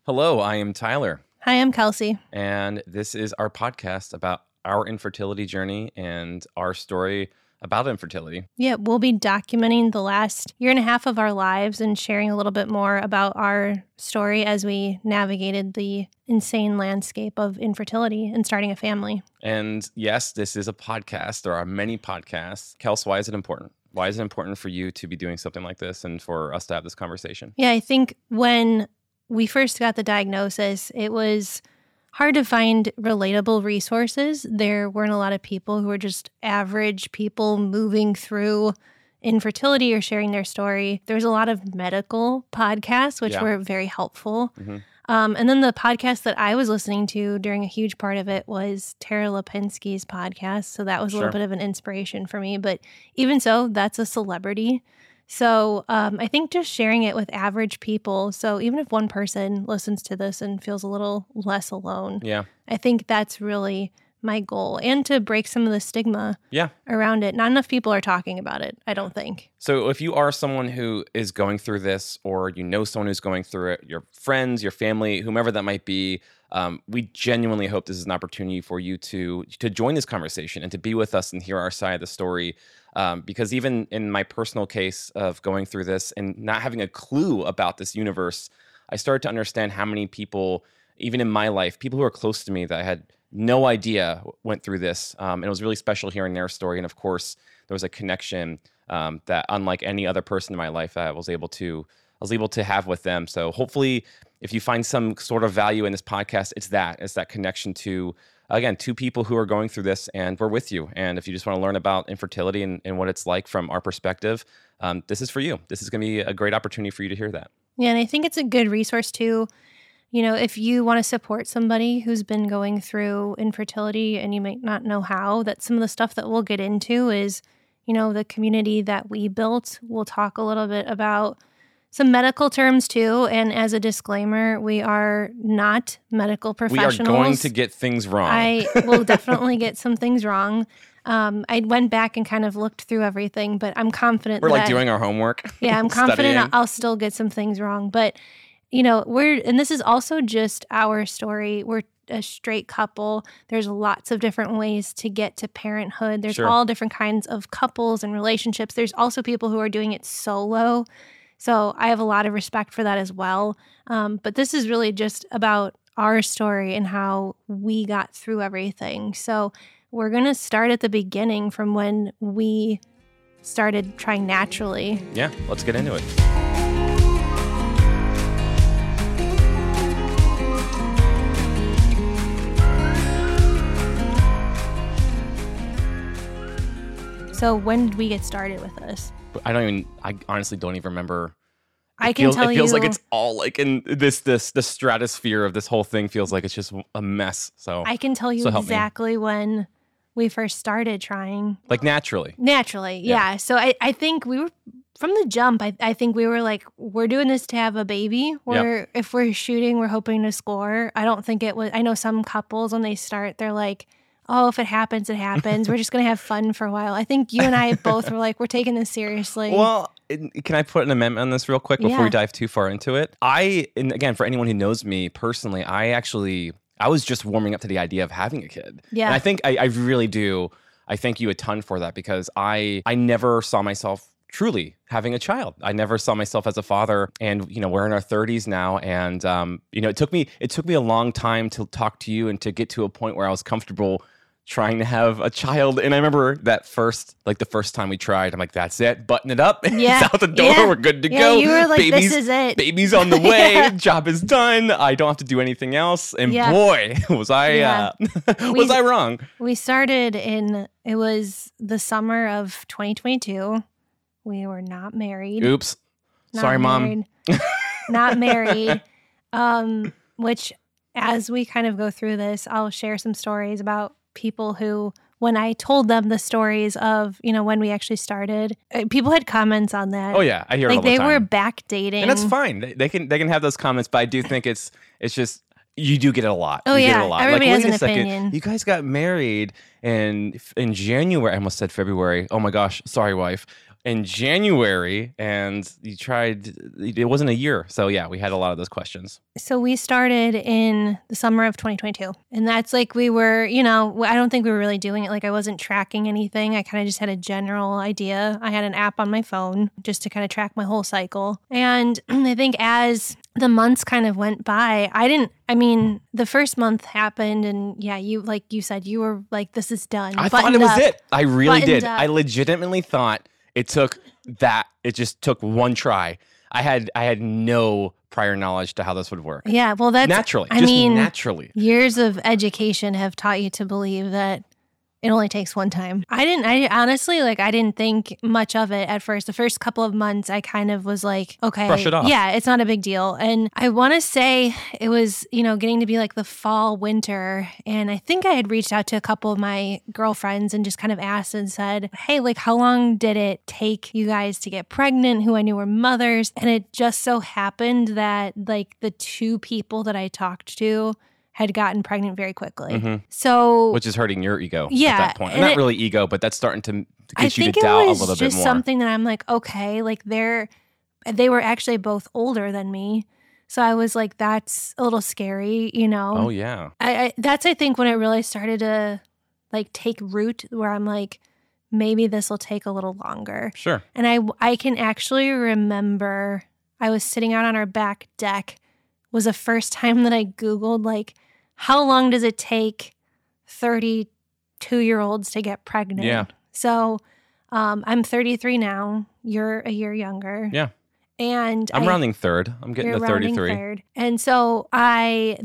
Hello, I am Tyler, Hi, I'm Kelsey. and this is our podcast about our infertility journey and our story about infertility. Yeah, we'll be documenting the last year and a half of our lives and sharing a little bit more about our story as we navigated the insane landscape of infertility and starting a family. And yes, this is a podcast. There are many podcasts. Kels, why is it important? Why is it important for you to be doing something like this and for us to have this conversation? Yeah, I think when we first got the diagnosis, it was hard to find relatable resources. There weren't a lot of people who were just average people moving through infertility or sharing their story. There was a lot of medical podcasts, which were very helpful. Mm-hmm. And then the podcast that I was listening to during a huge part of it was Tara Lipinski's podcast. So that was a little bit of an inspiration for me. But even so, that's a celebrity. So I think just sharing it with average people. So even if one person listens to this and feels a little less alone, I think that's really my goal. And to break some of the stigma around it. Not enough people are talking about it, I don't think. So if you are someone who is going through this, or you know someone who's going through it, your friends, your family, whomever that might be, we genuinely hope this is an opportunity for you to join this conversation and to be with us and hear our side of the story. Because even in my personal case of going through this and not having a clue about this universe, I started to understand how many people, even in my life, people who are close to me that I had no idea went through this. And it was really special hearing their story. And of course, there was a connection that unlike any other person in my life, I was able to have with them. So hopefully, if you find some sort of value in this podcast, it's that connection to, again, two people who are going through this, and we're with you. And if you just want to learn about infertility and what it's like from our perspective, this is for you. This is going to be a great opportunity for you to hear that. Yeah, and I think it's a good resource too. You know, if you want to support somebody who's been going through infertility and you might not know how, that some of the stuff that we'll get into is, you know, the community that we built. We'll talk a little bit about some medical terms too. And as a disclaimer, we are not medical professionals. We are going to get things wrong. I will definitely get some things wrong. I went back and kind of looked through everything, but I'm confident we're like doing our homework. Yeah, I'm confident I'll still get some things wrong. But, you know, and this is also just our story. We're a straight couple. There's lots of different ways to get to parenthood. There's all different kinds of couples and relationships. There's also people who are doing it solo. So I have a lot of respect for that as well. But this is really just about our story and how we got through everything. So we're going to start at the beginning from when we started trying naturally. Yeah, let's get into it. So when did we get started with this? I honestly don't even remember. It feels like it's all like in the stratosphere of this whole thing feels like it's just a mess. So I can tell you exactly when we first started trying. Like naturally, yeah. So I think we were, from the jump, I think we were like, we're doing this to have a baby. If we're shooting, we're hoping to score. I don't think it was, I know some couples when they start, they're like, oh, if it happens, it happens. We're just going to have fun for a while. I think you and I both were like, we're taking this seriously. Well, can I put an amendment on this real quick before we dive too far into it? And again, for anyone who knows me personally, I was just warming up to the idea of having a kid. Yeah. And I think I really do. I thank you a ton for that, because I never saw myself truly having a child. I never saw myself as a father, and you know, we're in our 30s now, and you know, it took me a long time to talk to you and to get to a point where I was comfortable trying to have a child. And I remember that the first time we tried, I'm like, that's it, button it up, it's out the door, we're good to go. You were like, this is it. Baby's on the way, job is done, I don't have to do anything else. And boy, was I was I wrong. We started it was the summer of 2022. We were not married. Oops. Sorry, Mom. Not married. Which, as we kind of go through this, I'll share some stories about people who, when I told them the stories of, you know, when we actually started, people had comments on that. Oh yeah, I hear it all the time. Like they were backdating. And that's fine. They can have those comments, but I do think it's just, you do get it a lot. Oh, you yeah. get it a lot. Everybody like, has an opinion. You guys got married in January. I almost said February. Oh my gosh. Sorry, wife. in January, and you tried, it wasn't a year. So yeah, we had a lot of those questions. So we started in the summer of 2022. And that's like we were, you know, I don't think we were really doing it. Like I wasn't tracking anything. I kind of just had a general idea. I had an app on my phone just to kind of track my whole cycle. And I think as the months kind of went by, the first month happened and yeah, like you said, you were like, this is done. I thought it was it. I really did. I legitimately thought it just took one try. I had no prior knowledge to how this would work. Yeah, well, that's naturally. Naturally. Years of education have taught you to believe that it only takes one time. I honestly, I didn't think much of it at first. The first couple of months, I kind of was like, okay. Brush it off. Yeah, it's not a big deal. And I want to say it was, getting to be like the fall, winter. And I think I had reached out to a couple of my girlfriends and just kind of asked and said, hey, how long did it take you guys to get pregnant, who I knew were mothers? And it just so happened that the two people that I talked to had gotten pregnant very quickly. Mm-hmm. So, which is hurting your ego at that point. And not really ego, but that's starting to get you to doubt a little bit more. I think it was just something that I'm like, okay, they were actually both older than me. So I was like, that's a little scary, Oh, yeah. That's, I think, when it really started to take root, where I'm like, maybe this will take a little longer. Sure. And I can actually remember I was sitting out on our back deck. Was the first time that I Googled, how long does it take 32-year-olds to get pregnant? Yeah. So I'm 33 now. You're a year younger. Yeah. And I'm rounding third. I'm getting to 33. Third. And so I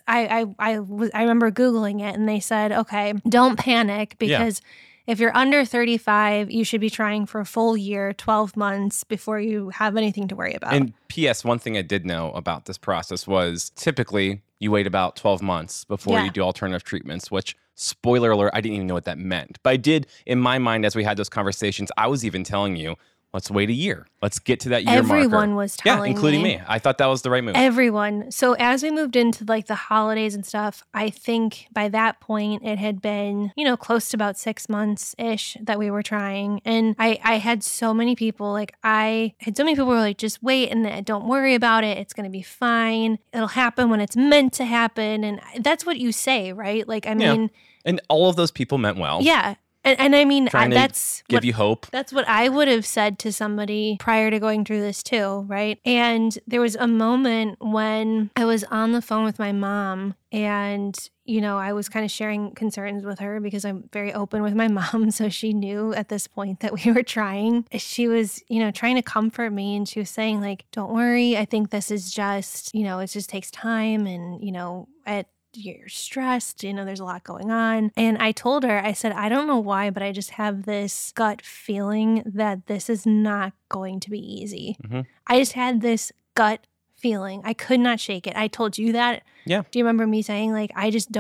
remember Googling it and they said, okay, don't panic because if you're under 35, you should be trying for a full year, 12 months before you have anything to worry about. And P.S., one thing I did know about this process was typically you wait about 12 months before you do alternative treatments, which, spoiler alert, I didn't even know what that meant. But I did, in my mind, as we had those conversations, I was even telling you, let's wait a year. Let's get to that year marker. Everyone was telling me. Yeah, including me. I thought that was the right move. Everyone. So as we moved into the holidays and stuff, I think by that point it had been, close to about 6 months-ish that we were trying. And I had so many people, who were like, just wait and don't worry about it. It's going to be fine. It'll happen when it's meant to happen. And that's what you say, right? And all of those people meant well. Yeah. And I mean, that's give you hope. That's what I would have said to somebody prior to going through this too, right? And there was a moment when I was on the phone with my mom and, I was kind of sharing concerns with her because I'm very open with my mom. So she knew at this point that we were trying. She was, trying to comfort me and she was saying don't worry. I think this is just, it just takes time and, you're stressed, there's a lot going on. And I told her, I said, I don't know why, but I just have this gut feeling that this is not going to be easy. Mm-hmm. I just had this gut feeling. I could not shake it. I told you that. Yeah. Do you remember me saying I just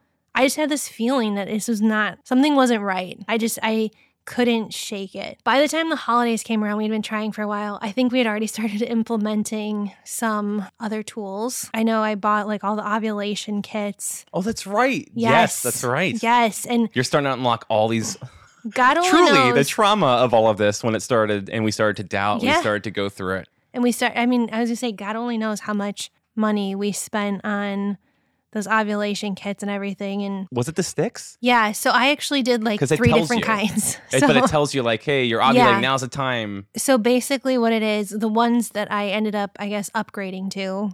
had this feeling that something wasn't right. I couldn't shake it. By the time the holidays came around, we'd been trying for a while. I think we had already started implementing some other tools. I know I bought all the ovulation kits. Oh, that's right. Yes, that's right. Yes. And you're starting to unlock all these. God only truly knows. The trauma of all of this when it started and we started to doubt, we started to go through it. And I was going to say, God only knows how much money we spent on those ovulation kits and everything. And was it the sticks? Yeah. So I actually did 3 different kinds. But it tells you hey, you're ovulating, now's the time. So basically what it is, the ones that I ended up, I guess, upgrading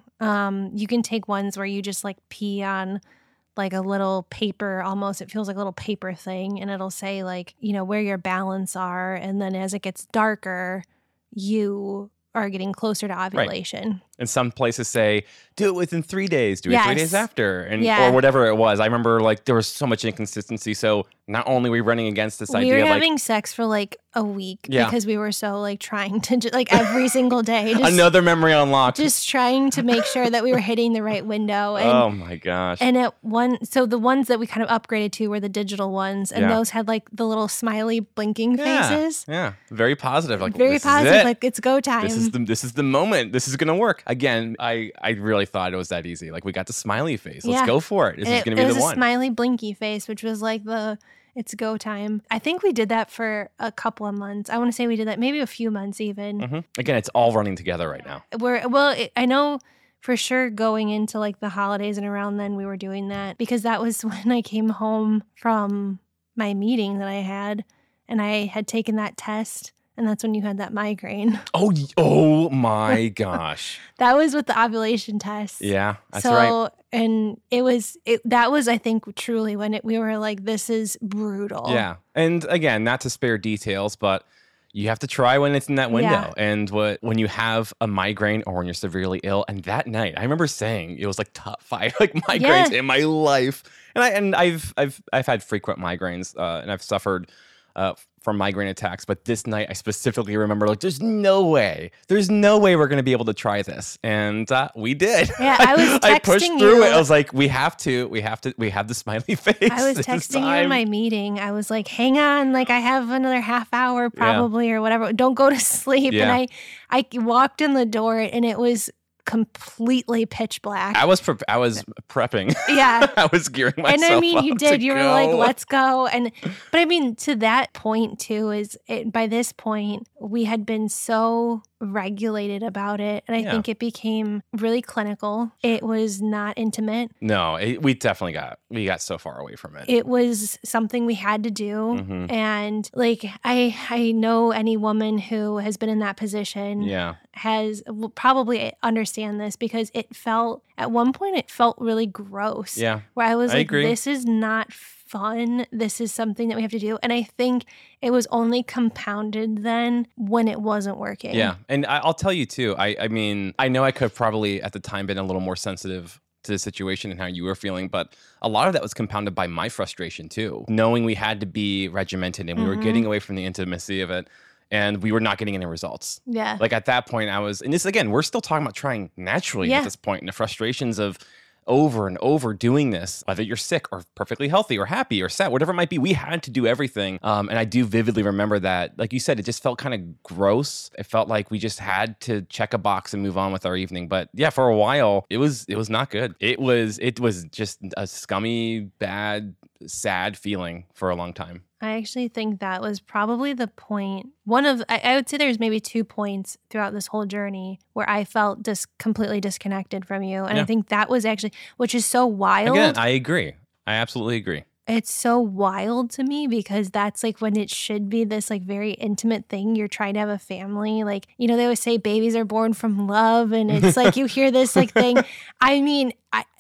to, you can take ones where you just pee on a little paper, almost, it feels like a little paper thing. And it'll say where your balance are. And then as it gets darker, you are getting closer to ovulation. Right. And some places say, do it within 3 days, do it 3 days after, and or whatever it was. I remember there was so much inconsistency. So not only were we running against this idea, we were having sex for a week because we were so trying to every single day. Just, another memory unlocked. Just trying to make sure that we were hitting the right window. And, oh my gosh. And so the ones that we kind of upgraded to were the digital ones, and those had the little smiley blinking faces. Yeah, very positive. Very positive. It's go time. This is the moment. This is gonna work. Again, I really thought it was that easy. We got the smiley face. Let's go for it. This is going to be the one. It was a smiley blinky face, which was it's go time. I think we did that for a couple of months. I want to say we did that maybe a few months even. Mm-hmm. Again, it's all running together right now. I know for sure going into like the holidays and around then we were doing that because that was when I came home from my meeting that I had and I had taken that test. And that's when you had that migraine. Oh my gosh. That was with the ovulation test. Yeah, that's right. And that was, I think, truly when we were like, this is brutal. Yeah. And again, not to spare details, but you have to try when it's in that window. Yeah. And when you have a migraine or when you're severely ill. And that night, I remember saying it was like top 5 like migraines in my life. And I've had frequent migraines and I've suffered from migraine attacks. But this night, I specifically remember like, there's no way we're going to be able to try this. And we did. Yeah, I was texting I pushed through it. I was like, we have the smiley face. I was texting you in my meeting. I was like, hang on, like I have another half hour probably or whatever. Don't go to sleep. Yeah. And I walked in the door and it was completely pitch black. I was prepping. Yeah. I was gearing myself and I mean, up you did. You were like, go. let's go. But I mean, to that point too, by this point, we had been so regulated about it. And I think it became really clinical. It was not intimate. No, we definitely got so far away from it. It was something we had to do. Mm-hmm. And like, I know any woman who has been in that position will probably understand this because at one point it felt really gross. Yeah. Where I was like, agree. This is not fun. This is something that we have to do. And I think it was only compounded then when it wasn't working. Yeah. And I'll tell you too, I mean, I know I could have probably at the time been a little more sensitive to the situation and how you were feeling, but a lot of that was compounded by my frustration too. Knowing we had to be regimented and we were getting away from the intimacy of it. And we were not getting any results. Yeah. Like at that point, and this again, we're still talking about trying naturally at this point, and the frustrations of over and over doing this, whether you're sick or perfectly healthy or happy or sad, whatever it might be, we had to do everything. And I do vividly remember that, like you said, it just felt kind of gross. It felt like we just had to check a box and move on with our evening. But yeah, for a while, it was not good. It was just a scummy, bad, sad feeling for a long time. I actually think that was probably the point. I would say there's maybe 2 points throughout this whole journey where I felt completely disconnected from you. And I think that was actually, which is so wild. Again, I agree. I absolutely agree. It's so wild to me because that's like when it should be this like very intimate thing. You're trying to have a family. Like, you know, they always say babies are born from love. And it's like you hear this like thing. I mean,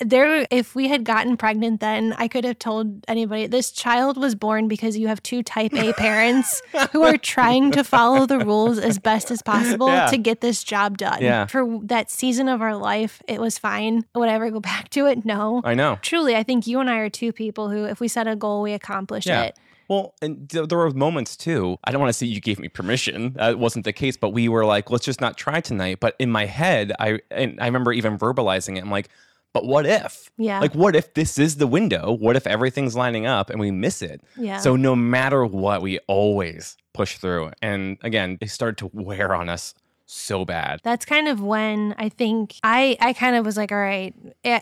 if we had gotten pregnant then, I could have told anybody this child was born because you have 2 type A parents who are trying to follow the rules as best as possible to get this job done. Yeah. For that season of our life, it was fine. Would I ever go back to it? No. I know. Truly, I think you and I are 2 people who, if we set a goal, we accomplish it. Well, and there were moments too. I don't want to say you gave me permission. That wasn't the case, but we were like, let's just not try tonight. But in my head, I remember even verbalizing it. I'm like, but what if? Yeah. Like, what if this is the window? What if everything's lining up and we miss it? Yeah. So no matter what, we always push through. And again, it started to wear on us so bad. That's kind of when I think I kind of was like, all right,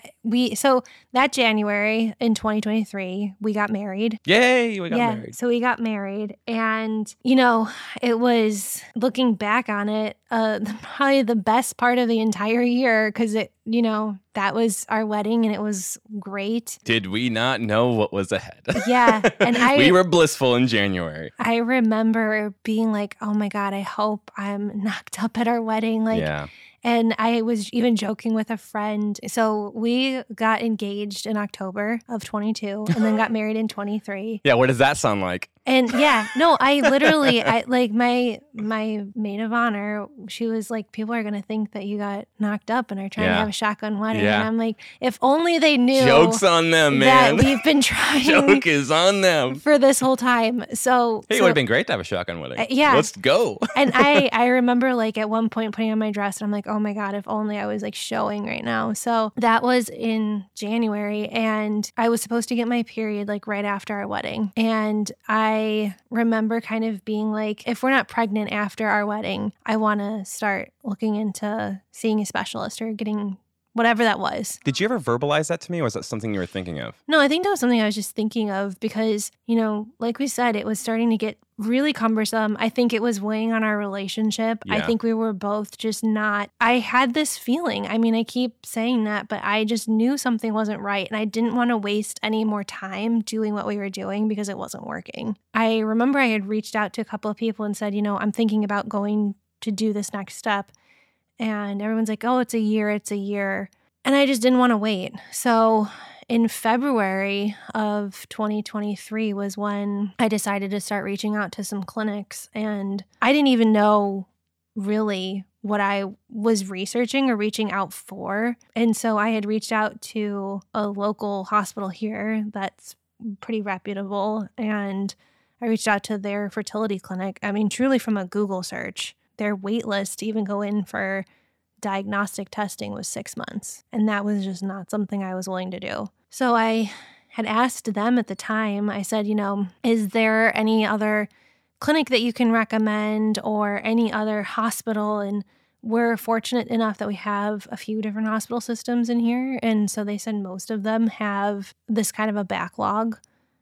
so that January in 2023, we got married. Yay, we got married. So we got married. And, you know, it was, looking back on it, probably the best part of the entire year because that was our wedding and it was great. Did we not know what was ahead? Yeah. And we were blissful in January. I remember being like, oh my God, I hope I'm knocked up at our wedding. Like, yeah. And I was even joking with a friend. So we got engaged in October of 22 and then got married in 23. Yeah, what does that sound like? And yeah, no, I literally, like my maid of honor, she was like, people are going to think that you got knocked up and are trying to have a shotgun wedding. Yeah. And I'm like, if only they knew. Joke's on them, man. That we've been trying. Joke is on them. For this whole time. So. Hey, it would have been great to have a shotgun wedding. Yeah. Let's go. And I remember like at one point putting on my dress and I'm like, oh my God, if only I was like showing right now. So that was in January and I was supposed to get my period like right after our wedding. And I remember kind of being like, if we're not pregnant after our wedding, I want to start looking into seeing a specialist or getting whatever that was. Did you ever verbalize that to me, or was that something you were thinking of? No, I think that was something I was just thinking of because, like we said, it was starting to get really cumbersome. I think it was weighing on our relationship. Yeah. I think we were both just not, I had this feeling. I mean, I keep saying that, but I just knew something wasn't right. And I didn't want to waste any more time doing what we were doing because it wasn't working. I remember I had reached out to a couple of people and said, I'm thinking about going to do this next step. And everyone's like, oh, it's a year. And I just didn't want to wait. So in February of 2023 was when I decided to start reaching out to some clinics. And I didn't even know really what I was researching or reaching out for. And so I had reached out to a local hospital here that's pretty reputable. And I reached out to their fertility clinic. I mean, truly from a Google search. Their wait list to even go in for diagnostic testing was 6 months. And that was just not something I was willing to do. So I had asked them at the time, I said, is there any other clinic that you can recommend or any other hospital? And we're fortunate enough that we have a few different hospital systems in here. And so they said most of them have this kind of a backlog.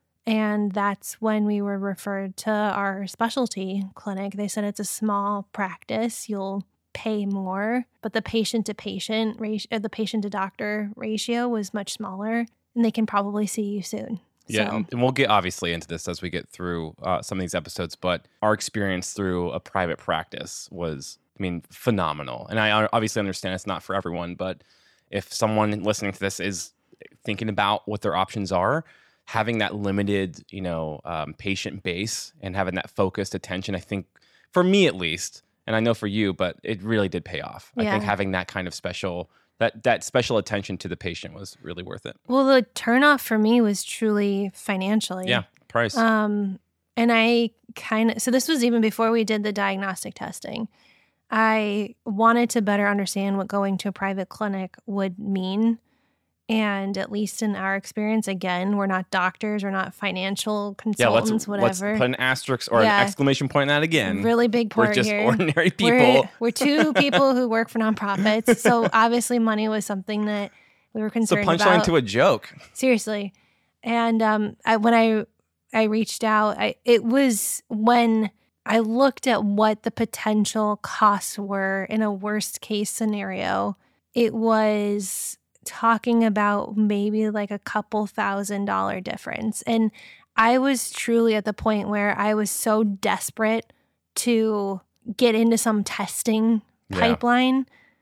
And that's when we were referred to our specialty clinic. They said it's a small practice. You'll pay more, but the patient-to-patient ratio, the patient-to-doctor ratio was much smaller, and they can probably see you soon. Yeah, So. and we'll get obviously into this as we get through some of these episodes, but our experience through a private practice was, phenomenal. And I obviously understand it's not for everyone, but if someone listening to this is thinking about what their options are, having that limited, patient base and having that focused attention, I think, for me at least, and I know for you, but it really did pay off. Yeah. I think having that kind of special attention to the patient was really worth it. Well, the turnoff for me was truly financially. Yeah, price. And I so this was even before we did the diagnostic testing. I wanted to better understand what going to a private clinic would mean. And at least in our experience, again, we're not doctors, we're not financial consultants, whatever. Let's put an asterisk or an exclamation point on that again. Really big part here. We're just here. Ordinary people. We're two people who work for nonprofits. So obviously money was something that we were concerned about. It's a punchline to a joke. Seriously. And when I reached out, it was when I looked at what the potential costs were in a worst case scenario. It was talking about maybe like a couple $1,000 difference. And I was truly at the point where I was so desperate to get into some testing pipeline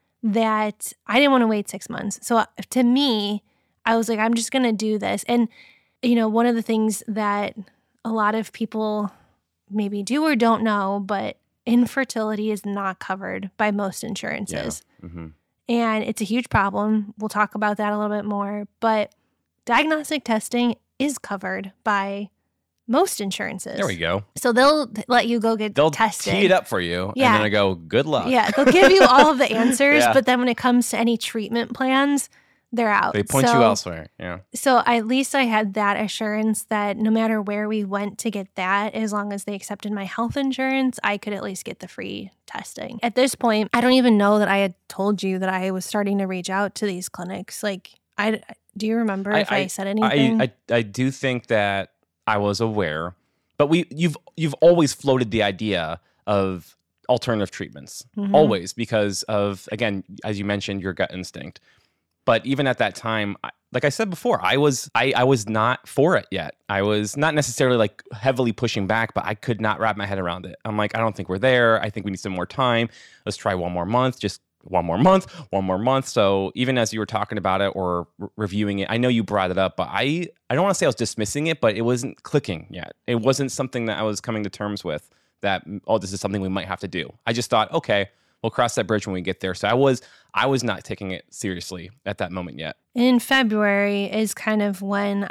that I didn't want to wait 6 months. So to me, I was like, I'm just going to do this. And, one of the things that a lot of people maybe do or don't know, but infertility is not covered by most insurances. Yeah. Mm-hmm. And it's a huge problem. We'll talk about that a little bit more. But diagnostic testing is covered by most insurances. There we go. So they'll let you go get tested. They'll tee it up for you. Yeah. And then I go, good luck. Yeah. They'll give you all of the answers. But then when it comes to any treatment plans, they're out. They point you elsewhere. Yeah. So at least I had that assurance that no matter where we went to get that, as long as they accepted my health insurance, I could at least get the free testing. At this point, I don't even know that I had told you that I was starting to reach out to these clinics. Like, do you remember if I said anything? I do think that I was aware, but you've always floated the idea of alternative treatments, always, because of, again, as you mentioned, your gut instinct. But even at that time, like I said before, I was not for it yet. I was not necessarily like heavily pushing back, but I could not wrap my head around it. I'm like, I don't think we're there. I think we need some more time. Let's try one more month, just one more month. So even as you were talking about it or reviewing it, I know you brought it up, but I don't want to say I was dismissing it, but it wasn't clicking yet. It wasn't something that I was coming to terms with that, this is something we might have to do. I just thought, okay, we'll cross that bridge when we get there. So I was not taking it seriously at that moment yet. In February is kind of when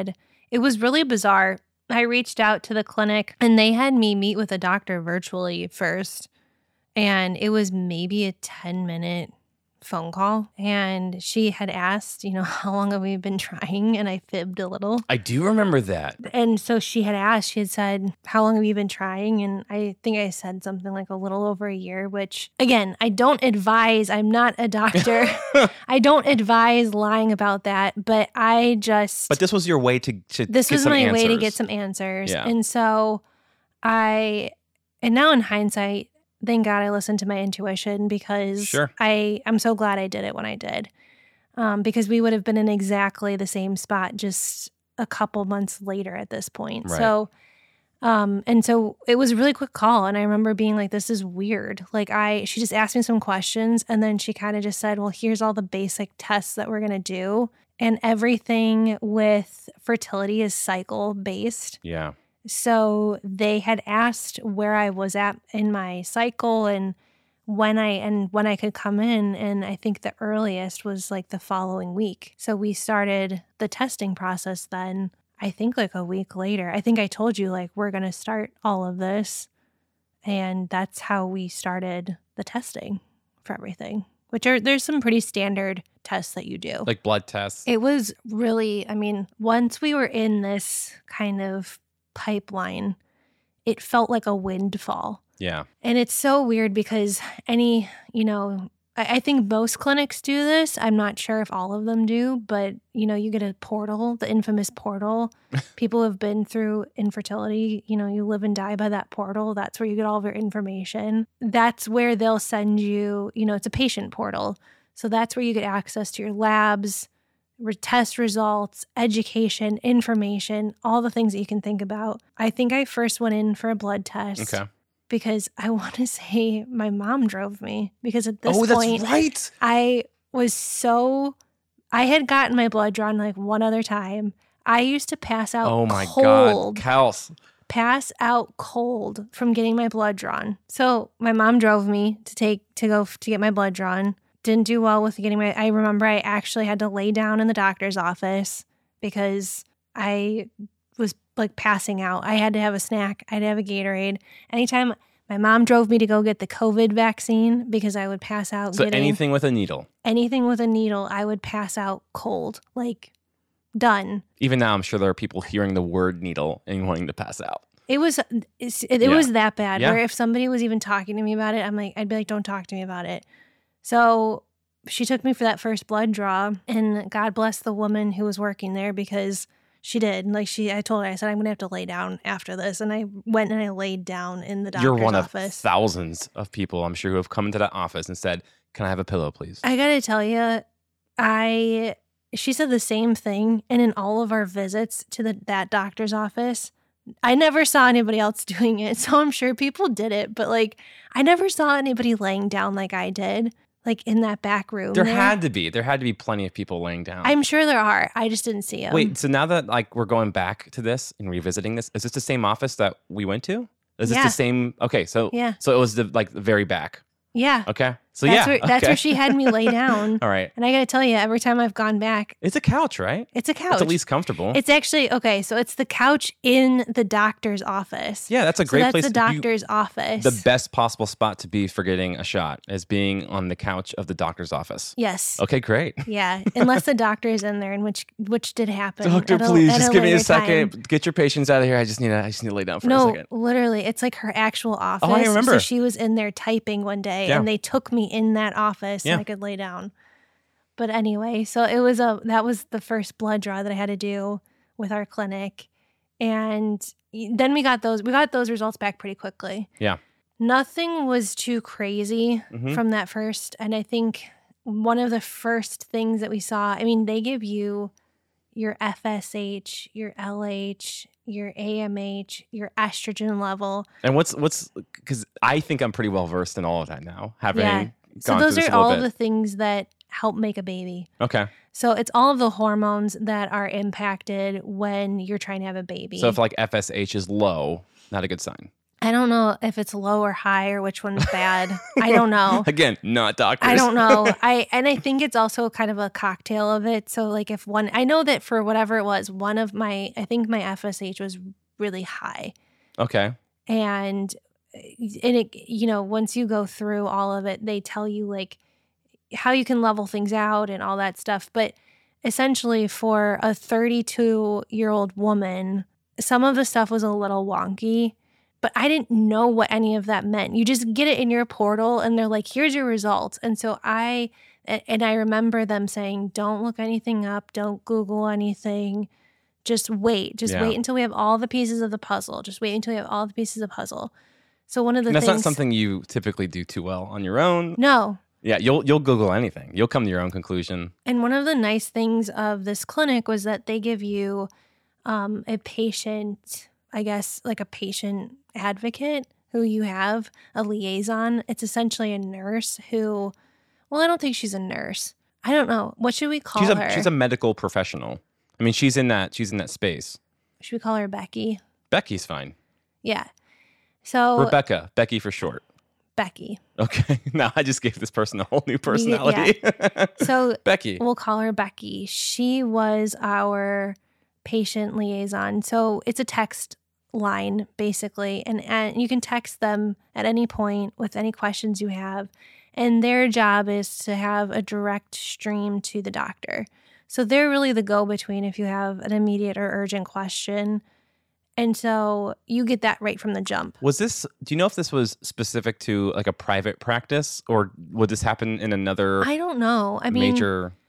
it was really bizarre. I reached out to the clinic and they had me meet with a doctor virtually first. And it was maybe a 10-minute phone call, and she had asked, how long have we been trying? And I fibbed a little. I do remember that. And so she had said, how long have you been trying? And I think I said something like a little over a year, which again, I'm not a doctor. I don't advise lying about that, but But this was your way to this get was some my answers. way to get some answers. Yeah. And so and now in hindsight, thank God I listened to my intuition, because Sure. I'm so glad I did it when I did. Because we would have been in exactly the same spot just a couple months later at this point. Right. So, and so it was a really quick call. And I remember being like, this is weird. Like she just asked me some questions, and then she kind of just said, well, here's all the basic tests that we're going to do. And everything with fertility is cycle based. Yeah. So they had asked where I was at in my cycle and when I could come in, and I think the earliest was like the following week. So we started the testing process then, I think like a week later. I think I told you like we're going to start all of this, and that's how we started the testing for everything. There's some pretty standard tests that you do. Like blood tests. It was really, once we were in this kind of pipeline, it felt like a windfall. Yeah. And it's so weird because I think most clinics do this. I'm not sure if all of them do, but you get a portal, the infamous portal. People have been through infertility. You live and die by that portal. That's where you get all of your information. That's where they'll send you, it's a patient portal. So that's where you get access to your labs, test results, education, information, all the things that you can think about. I think I first went in for a blood test. Okay. Because I want to say my mom drove me, because at this point, point, that's right. I had gotten my blood drawn like one other time. I used to pass out Oh my cold. God, Kels. Pass out cold from getting my blood drawn. So my mom drove me to get my blood drawn. Didn't do well with getting I remember I actually had to lay down in the doctor's office because I was like passing out. I had to have a snack. I had to have a Gatorade. Anytime my mom drove me to go get the COVID vaccine because I would pass out. So anything with a needle. Anything with a needle, I would pass out cold. Like, done. Even now, I'm sure there are people hearing the word needle and wanting to pass out. It was that bad. Yeah. Where if somebody was even talking to me about it, I'd be like, don't talk to me about it. So she took me for that first blood draw, and God bless the woman who was working there, because she did. I told her, I said, I'm going to have to lay down after this. And I went and I laid down in the doctor's office. You're one of thousands of people, I'm sure, who have come into that office and said, can I have a pillow, please? I got to tell you, she said the same thing. And in all of our visits to that doctor's office, I never saw anybody else doing it. So I'm sure people did it. But I never saw anybody laying down like I did. In that back room. There had to be plenty of people laying down. I'm sure there are. I just didn't see them. Wait, so now that we're going back to this and revisiting this, is this the same office that we went to? Is this the same? Okay, so yeah. So it was the very back. Yeah. Okay. So that's where she had me lay down. All right. And I got to tell you, every time I've gone back, it's a couch, right? It's a couch. It's at least comfortable. It's actually okay. So it's the couch in the doctor's office. Yeah, that's a great place. That's the doctor's office. The best possible spot to be for getting a shot is being on the couch of the doctor's office. Yes. Okay, great. Yeah, unless the doctor is in there, and which did happen. Doctor, please just give me a second. Time. Get your patients out of here. I just need to lay down for a second. No, literally, it's like her actual office. Oh, I remember. So she was in there typing one day, and they took me in that office so I could lay down. But anyway, so that was the first blood draw that I had to do with our clinic, and then we got those results back pretty quickly. Yeah, nothing was too crazy from that first, and I think one of the first things that we saw. They give you your FSH, your LH, your AMH, your estrogen level. And what's because I think I'm pretty well versed in all of that now, having so those are all of the things that help make a baby. Okay. So it's all of the hormones that are impacted when you're trying to have a baby. So if FSH is low, not a good sign. I don't know if it's low or high or which one's bad. I don't know. Again, not doctors. I don't know. I think it's also kind of a cocktail of it. So if one, I know that for whatever it was, I think my FSH was really high. Okay. And it, once you go through all of it, they tell you how you can level things out and all that stuff. But essentially for a 32-year-old woman, some of the stuff was a little wonky, but I didn't know what any of that meant. You just get it in your portal and they're like, here's your results. And so I remember them saying, don't look anything up. Don't Google anything. Just wait. Just wait until we have all the pieces of the puzzle. Just wait until we have all the pieces of the puzzle. So one of the things... That's not something you typically do too well on your own. No. Yeah, you'll Google anything. You'll come to your own conclusion. And one of the nice things of this clinic was that they give you a patient, I guess, like a patient advocate who you have, a liaison. It's essentially a nurse who, well, I don't think she's a nurse. I don't know. What should we call her? She's a medical professional. I mean, she's in that space. Should we call her Becky? Becky's fine. Yeah. So Rebecca, Becky for short. Becky. Okay. Now I just gave this person a whole new personality. Yeah. So Becky. We'll call her Becky. She was our patient liaison. So it's a text line, basically. And you can text them at any point with any questions you have. And their job is to have a direct stream to the doctor. So they're really the go-between if you have an immediate or urgent question. And so you get that right from the jump. Do you know if this was specific to like a private practice, or would this happen in another? I don't know. I mean,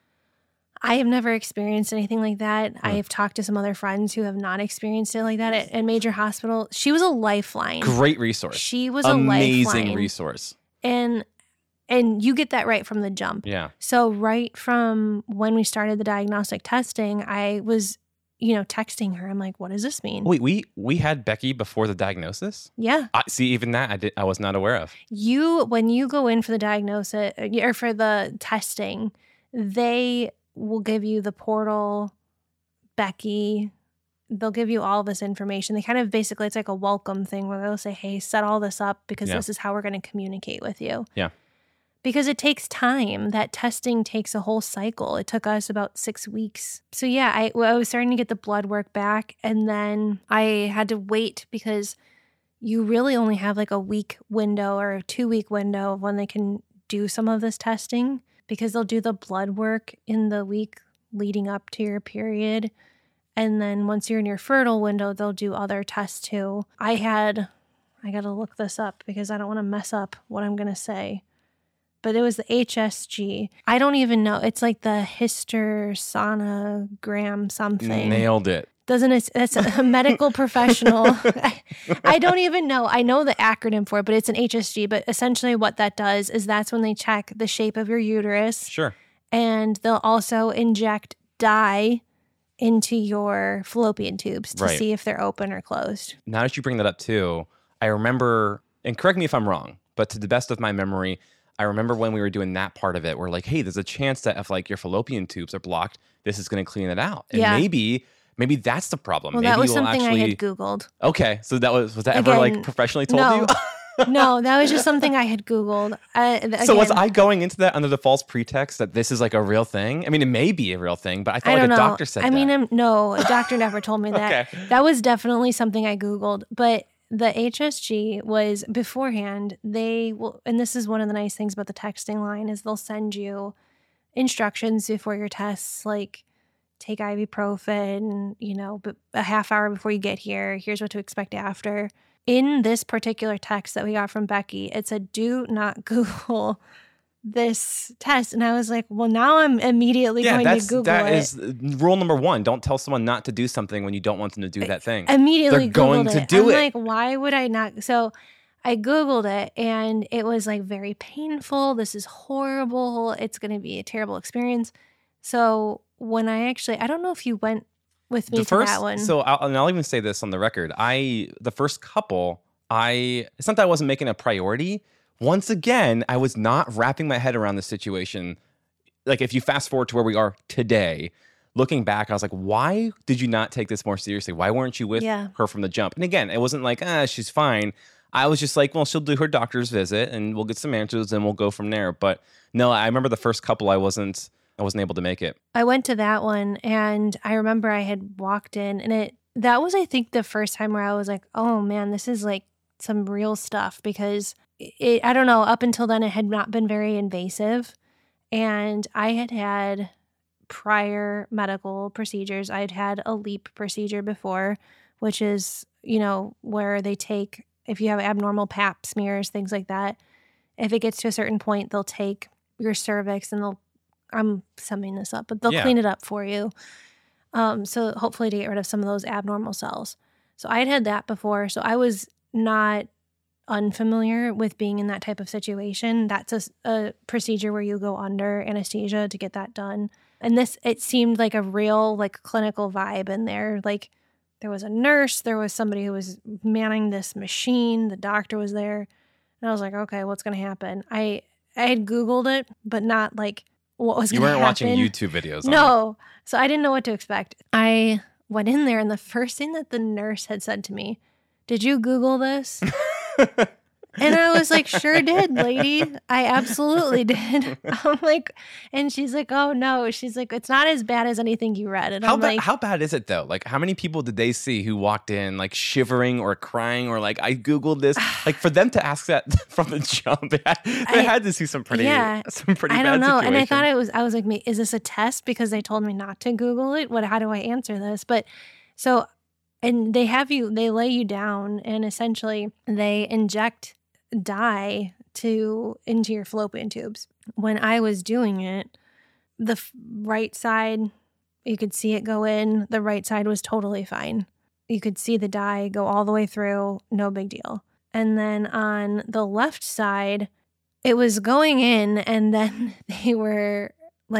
I have never experienced anything like that. I have talked to some other friends who have not experienced it like that at major hospital. She was a lifeline. Great resource. She was a lifeline. Amazing resource. And you get that right from the jump. Yeah. So right from when we started the diagnostic testing, I was, texting her. I'm like, what does this mean? Wait, we had Becky before the diagnosis? Yeah. See, even that I was not aware of. When you go in for the diagnosis or for the testing, they will give you the portal, Becky. They'll give you all this information. They kind of basically, it's like a welcome thing where they'll say, hey, set all this up because this is how we're going to communicate with you. Yeah. Because it takes time. That testing takes a whole cycle. It took us about 6 weeks. So yeah, I was starting to get the blood work back, and then I had to wait because you really only have like a week window or a 2-week window of when they can do some of this testing, because they'll do the blood work in the week leading up to your period. And then once you're in your fertile window, they'll do other tests too. I got to look this up because I don't want to mess up what I'm going to say. But it was the HSG. I don't even know. It's like the hystersonogram something. Nailed it. Doesn't it? It's a medical professional. I don't even know. I know the acronym for it, but it's an HSG. But essentially what that does is that's when they check the shape of your uterus. Sure. And they'll also inject dye into your fallopian tubes to see if they're open or closed. Now that you bring that up too, I remember, and correct me if I'm wrong, but to the best of my memory, I remember when we were doing that part of it, we're like, hey, there's a chance that if like your fallopian tubes are blocked, this is going to clean it out. And maybe that's the problem. Well, maybe that was something I had Googled. Okay. So was that ever like professionally told you? No, that was just something I had Googled. So was I going into that under the false pretext that this is like a real thing? I mean, it may be a real thing, but I thought like a doctor said that. No, a doctor never told me that. Okay. That was definitely something I Googled. But the HSG was beforehand, they will, and this is one of the nice things about the texting line, is they'll send you instructions before your tests, like take ibuprofen, but a half hour before you get here, here's what to expect after. In this particular text that we got from Becky, it said, do not Google this test. And I was like, well, now I'm immediately going to Google it. That is rule number 1. Don't tell someone not to do something when you don't want them to do that thing. Immediately They're going Googled to do it. I'm like, why would I not? So I Googled it, and it was like very painful. This is horrible. It's going to be a terrible experience. So when I don't know if you went with me to that one. So I'll even say this on the record. The first couple, it's not that I wasn't making a priority. Once again, I was not wrapping my head around the situation. Like if you fast forward to where we are today, looking back, I was like, why did you not take this more seriously? Why weren't you with her from the jump? And again, it wasn't like, she's fine. I was just like, well, she'll do her doctor's visit and we'll get some answers and we'll go from there. But no, I remember the first couple, I wasn't able to make it. I went to that one, and I remember I had walked in, and that was, I think, the first time where I was like, oh man, this is like some real stuff, because I don't know, up until then it had not been very invasive. And I had prior medical procedures. I'd had a LEEP procedure before, which is, where they take, if you have abnormal pap smears, things like that, if it gets to a certain point, they'll take your cervix and I'm summing this up, but they'll clean it up for you. So hopefully to get rid of some of those abnormal cells. So I had that before. So I was not unfamiliar with being in that type of situation. That's a procedure where you go under anesthesia to get that done. And it seemed like a real clinical vibe in there. Like there was a nurse, there was somebody who was manning this machine, the doctor was there. And I was like, okay, what's going to happen? I had Googled it, but not what was going to happen. You weren't watching YouTube videos. No. So I didn't know what to expect. I went in there, and the first thing that the nurse had said to me, "Did you Google this?" And I was like, "Sure did, lady. I absolutely did." I'm like, and she's like, "Oh no." She's like, "It's not as bad as anything you read." And how bad is it though? Like, how many people did they see who walked in shivering or crying or I Googled this? For them to ask that from the jump, they had to see some pretty I bad don't know. situations. And I thought I was like, is this a test? Because they told me not to Google it. How do I answer this? But so, and they lay you down, and essentially they inject dye into your fallopian tubes. When I was doing it, the right side, you could see it go in. The right side was totally fine. You could see the dye go all the way through, no big deal. And then on the left side, it was going in, and then they were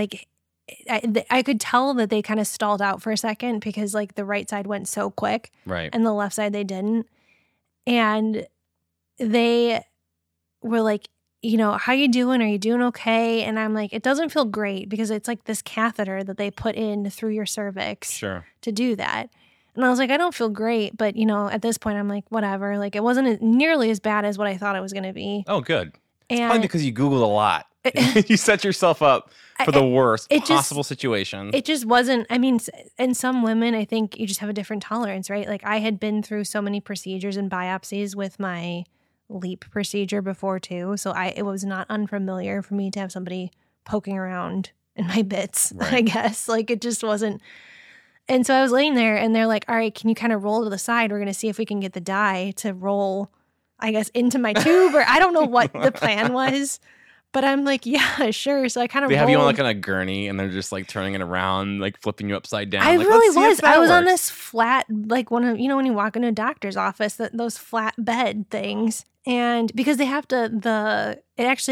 I could tell that they kind of stalled out for a second because the right side went so quick, right? And the left side they didn't. And they were like, how you doing? Are you doing okay? And I'm like, it doesn't feel great because it's this catheter that they put in through your cervix to do that. And I was like, I don't feel great. But, at this point, I'm like, whatever. It wasn't nearly as bad as what I thought it was going to be. Oh, good. It's probably because you Googled a lot. You set yourself up for the worst possible situation. It just wasn't. I mean, in some women, I think you just have a different tolerance, right? I had been through so many procedures and biopsies with my LEEP procedure before too. So it was not unfamiliar for me to have somebody poking around in my bits, right. I guess. It just wasn't. And so I was laying there, and they're like, all right, can you kind of roll to the side? We're going to see if we can get the dye to roll, I guess, into my tube, or I don't know what the plan was. But I'm like, yeah, sure. So I kind of They have you on a gurney, and they're just turning it around, flipping you upside down. I really was. I was on this flat, one of, when you walk into a doctor's office, those flat bed things. And because they have the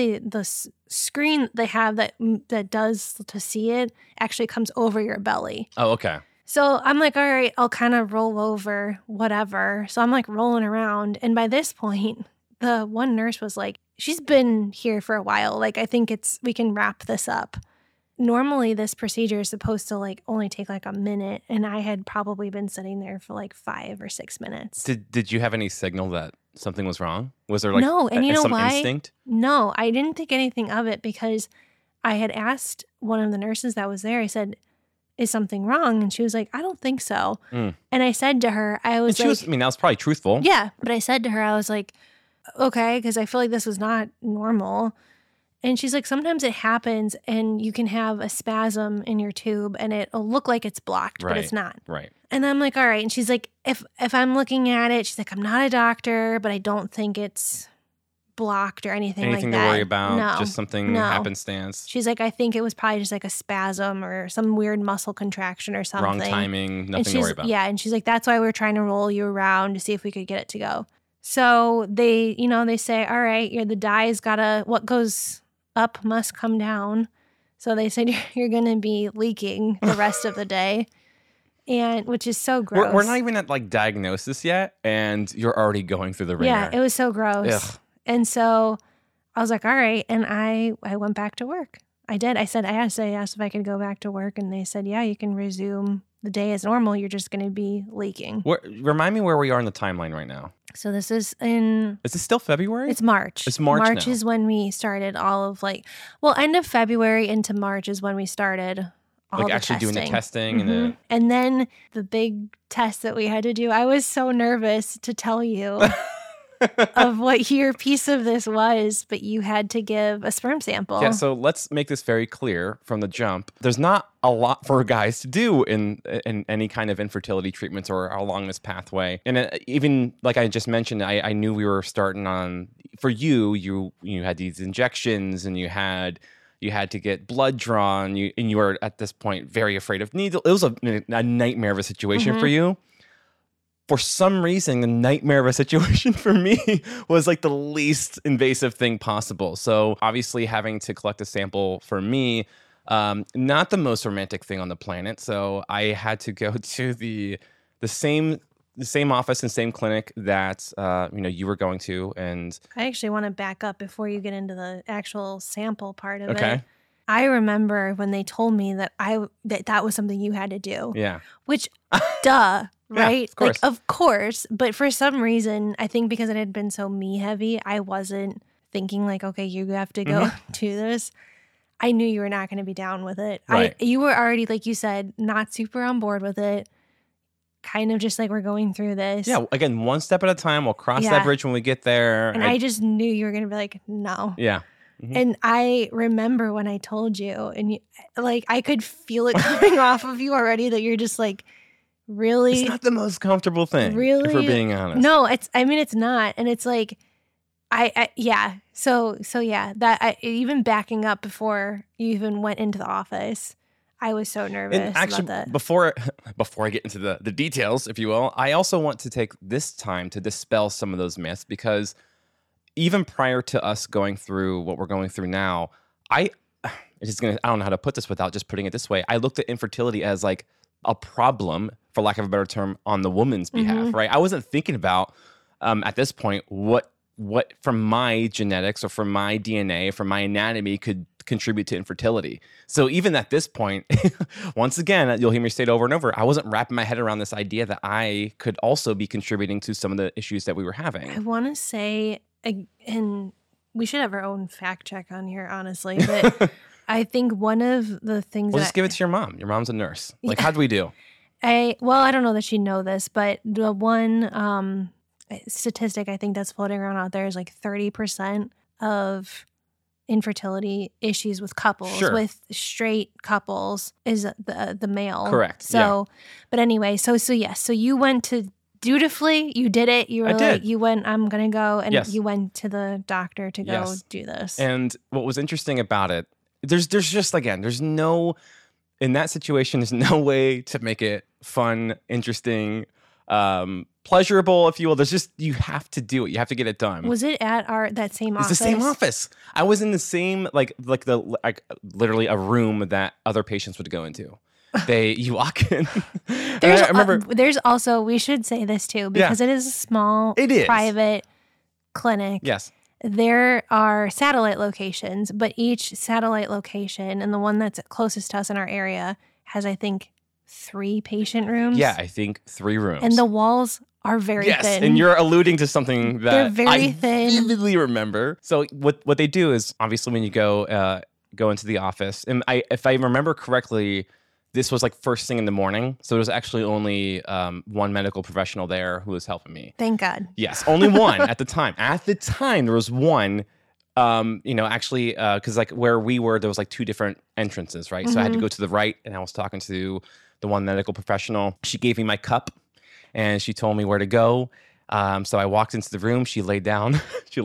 screen they have that does to see it actually comes over your belly. Oh, okay. So I'm like, all right, I'll kind of roll over, whatever. So I'm rolling around. And by this point, the one nurse was like, she's been here for a while. I think we can wrap this up. Normally this procedure is supposed to only take a minute. And I had probably been sitting there for 5 or 6 minutes. Did you have any signal that something was wrong? Was there no, and you know some why? instinct? No, I didn't think anything of it because I had asked one of the nurses that was there, I said, is something wrong? And she was like, I don't think so. And I said to her, that was probably truthful. Yeah. But I said to her, I was like, okay, because I feel like this was not normal. And she's like, sometimes it happens and you can have a spasm in your tube and it'll look like it's blocked, but it's not. Right. And I'm like, all right. And she's like, if I'm looking at it, she's like, I'm not a doctor, but I don't think it's blocked or anything like that. Anything to worry about? No, just something happenstance? She's like, I think it was probably just a spasm or some weird muscle contraction or something. Wrong timing, nothing to worry about. Yeah. And she's like, that's why we're trying to roll you around to see if we could get it to go. So they say, all right, the dye's gotta, what goes up must come down. So they said you're going to be leaking the rest of the day, and which is so gross. We're not even at diagnosis yet, and you're already going through the ringer. Yeah, it was so gross. Ugh. And so I was like, all right, and I went back to work. I did. I asked if I could go back to work, and they said, yeah, you can resume the day as normal. You're just going to be leaking. Remind me where we are in the timeline right now. So this is in... Is it still February? It's March. It's March March now. Is when we started all of end of February into March is when we started all the actually testing. Doing the testing. And then the big test that we had to do, I was so nervous to tell you. of what your piece of this was, but you had to give a sperm sample. Yeah, so let's make this very clear from the jump. There's not a lot for guys to do in any kind of infertility treatments or along this pathway. And even like I just mentioned, I knew we were starting on, for you had these injections and you had to get blood drawn, and you were at this point very afraid of needles. It was a nightmare of a situation for you. For some reason, the nightmare of a situation for me was like the least invasive thing possible. So obviously having to collect a sample for me, not the most romantic thing on the planet. So I had to go to the same office and same clinic that you were going to. And I actually want to back up before you get into the actual sample part of it. I remember when they told me that that was something you had to do. Yeah. Which, duh. Right? Yeah, of course. Like, of course. But for some reason, I think because it had been so me heavy, I wasn't thinking like, okay, you have to go do this. I knew you were not going to be down with it. Right. You were already, like you said, not super on board with it. Kind of just like, we're going through this. Yeah. Again, one step at a time. We'll cross that bridge when we get there. And I just knew you were going to be like, no. Yeah. And I remember when I told you, and I could feel it coming off of you already that you're just like, really? It's not the most comfortable thing, really? if we're being honest. No, it's not. And it's like, yeah. So yeah, that even backing up before you even went into the office, I was so nervous and actually, about that. Before I get into the details, if you will, I also want to take this time to dispel some of those myths, because even prior to us going through what we're going through now, I don't know how to put this without just putting it this way. I looked at infertility as like a problem, for lack of a better term, on the woman's behalf, right? I wasn't thinking about at this point what from my genetics or from my DNA, from my anatomy could contribute to infertility. So even at this point, once again, you'll hear me say it over and over, I wasn't wrapping my head around this idea that I could also be contributing to some of the issues that we were having. I want to say, and we should have our own fact check on here, honestly, but I think one of the things just give it to your mom. Your mom's a nurse. Like, how'd we do? I don't know that she'd know this, but the one statistic I think that's floating around out there is like 30% of infertility issues with couples, with straight couples, is the male. Correct. So, but anyway, so yes, so you went to dutifully, you did it. You were like, you went, I'm going to go, and you went to the doctor to go do this. And what was interesting about it, there's just, again, in that situation, there's no way to make it fun, interesting, pleasurable, if you will. There's just, you have to do it. You have to get it done. Was it at that same office? It's the same office. I was in the same, literally a room that other patients would go into. You walk in. I remember. There's also, we should say this too, because it is a small, private clinic. Yes. There are satellite locations, but each satellite location, and the one that's closest to us in our area, has, I think, 3 patient rooms. Yeah, I think 3 rooms. And the walls are very thin. Yes, and you're alluding to something that they're very I vividly remember. So what they do is, obviously, when you go into the office, and if I remember correctly, this was like first thing in the morning. So there was actually only one medical professional there who was helping me. Thank God. Yes, only one at the time. At the time, there was one, actually, because like where we were, there was like 2 different entrances, right? So I had to go to the right, and I was talking to the one medical professional. She gave me my cup, and she told me where to go. So I walked into the room. She laid down